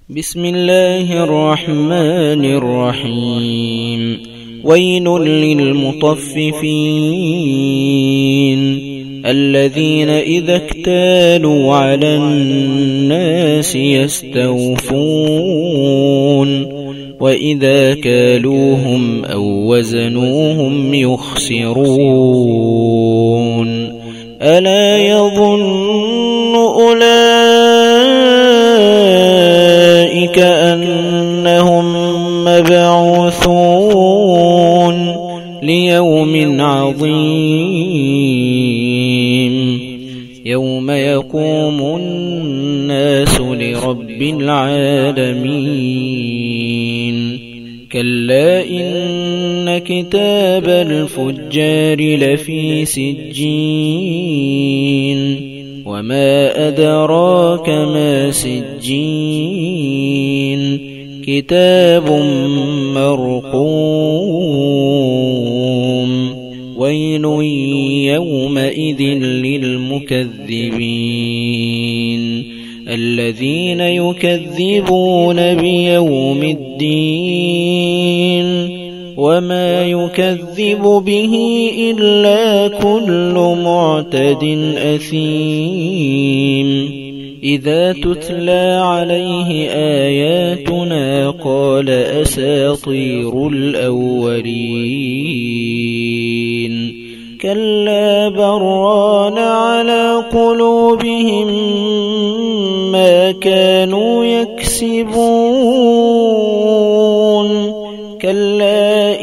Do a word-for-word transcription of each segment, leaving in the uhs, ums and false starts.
بسم الله الرحمن الرحيم. ويل للمطففين الذين إذا اكتالوا على الناس يستوفون وإذا كالوهم أو وزنوهم يخسرون. ألا يظن أولئك أنهم مبعوثون ليوم عظيم يوم يقوم الناس لرب العالمين. كلا إن كتاب الفجار لفي سجين وما أدراك ما سجين كتاب مرقوم. ويل يومئذ للمكذبين الذين يكذبون بيوم الدين وما يكذب به إلا كل معتد أثيم. إذا تتلى عليه آياتنا قال أساطير الأولين. كلا بران على قلوبهم ما كانوا يكسبون. كلا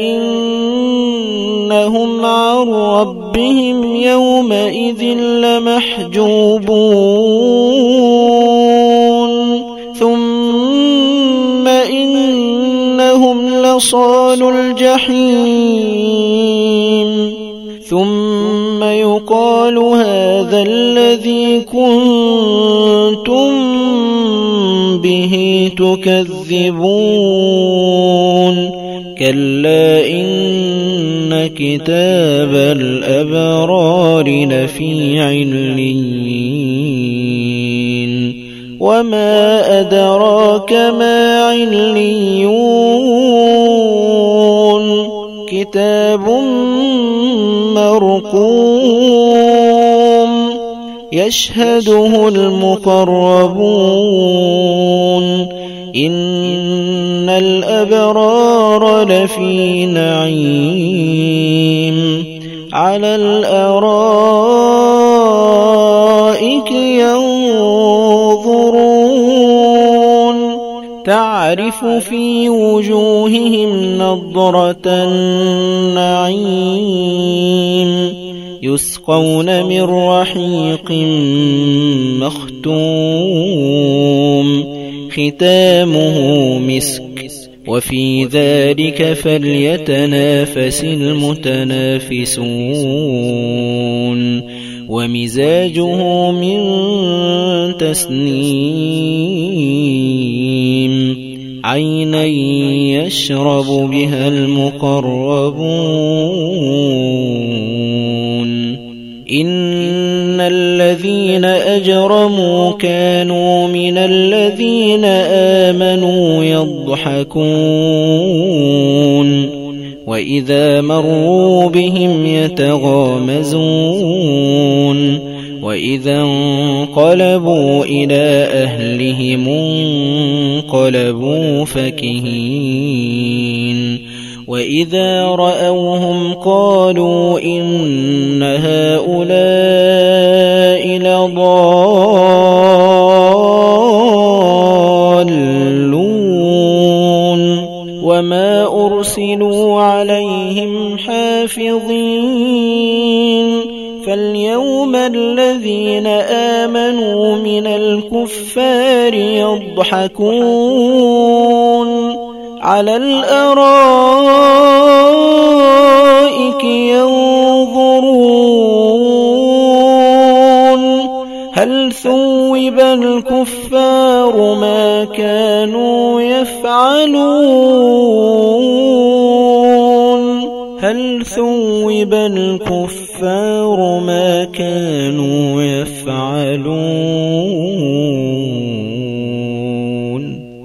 إنهم عن ربهم يومئذ لمحجوبون. ثم إنهم لصالو الجحيم. ثم يقال هذا الذي كنتم به تكذبون. كلا إن كتاب الأبرار لفي عليين وما أدراك ما عليون كتاب مرقوم يشهده المقربون. إن الأبرار لفي نعيم على الأرائك ينظرون تعرف في وجوههم نضرة النعيم يسقون من رحيق مختوم ختامه مسك وفي ذلك فليتنافس المتنافسون. ومزاجه من تسنيم عينا يشرب بها المقربون. إن الذين أجرموا كانوا من الذين آمنوا يضحكون وإذا مروا بهم يتغامزون وإذا انقلبوا إلى أهلهم انقلبوا فكهين وإذا رأوهم قالوا إن هؤلاء لضالون وما أرسلوا عليهم حافظين. فاليوم الذين آمنوا من الكفار يضحكون على الأرائك ينظرون هل ثوب الكفار ما كانوا يفعلون هل ثوب الكفار ما كانوا يفعلون.